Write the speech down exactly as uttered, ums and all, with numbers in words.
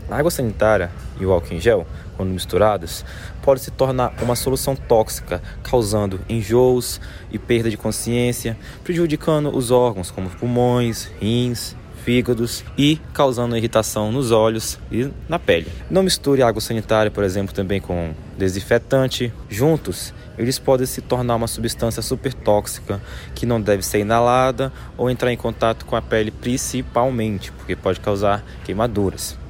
A água sanitária e o álcool em gel, quando misturados, pode se tornar uma solução tóxica, causando enjoos e perda de consciência, prejudicando os órgãos como pulmões, rins, fígados e causando irritação nos olhos e na pele. Não misture água sanitária, por exemplo, também com desinfetante. Juntos, eles podem se tornar uma substância super tóxica que não deve ser inalada ou entrar em contato com a pele principalmente, porque pode causar queimaduras.